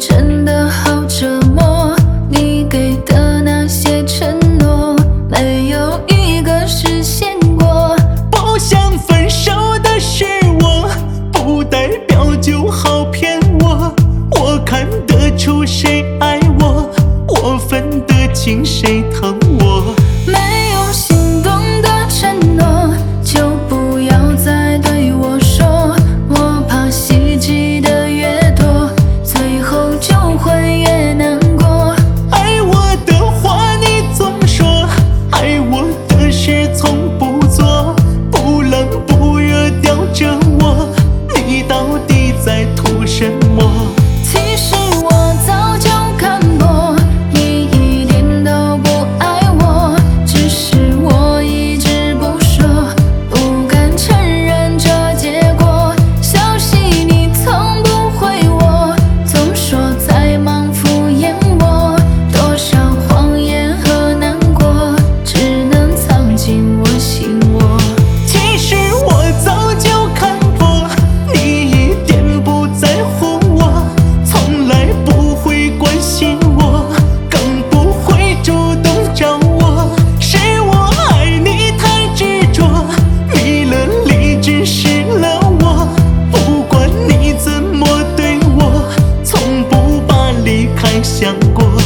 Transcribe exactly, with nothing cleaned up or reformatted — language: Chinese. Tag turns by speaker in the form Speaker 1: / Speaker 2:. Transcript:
Speaker 1: 真的好折磨，你给的那些承诺，没有一个实现过。
Speaker 2: 不想分手的是我，不代表就好骗我。我看得出谁爱我，我分得清谁疼我。
Speaker 1: 没有心动的承诺，就不要再对我说，我怕希冀的越多，最后就会越难过。
Speaker 2: 爱我的话你总说，爱我的事从不做，不冷不热吊着我，你到底在图什么？
Speaker 1: 其实我早就看破，你一点都不爱我，只是我一直不说，不敢承认这结果。消息你从不回我，总说在忙敷衍我，多少谎言和难过，只能藏进我心窝。
Speaker 2: 其实我早就看破，你一点不在乎我，从来不会关心我，更不会主动找我。是我爱你太执着，迷了理智失了我，不管你怎么对我，从不把离开想过。